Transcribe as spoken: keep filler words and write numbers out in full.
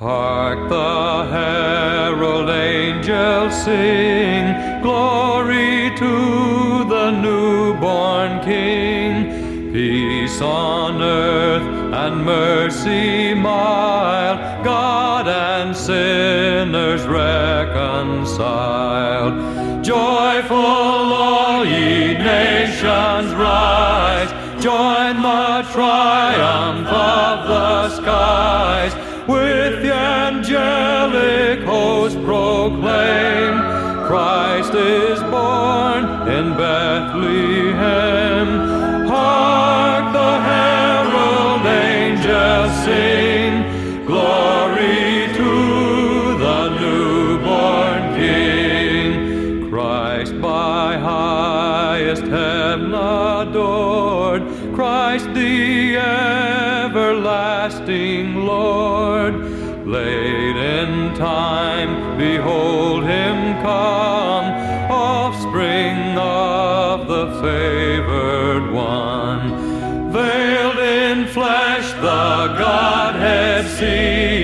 Hark the herald angels sing, glory to the newborn King. Peace on earth and mercy mild, God and sinners reconciled. Joyful all ye nations rise, join the triumph of the skies. With the angelic host proclaim, Christ is born in Bethlehem. Hark the herald angels sing, glory to the newborn King. Christ by highest heaven adored, Christ the everlasting Lord. Late in time, behold him come, offspring of the favored one. Veiled in flesh, the Godhead see,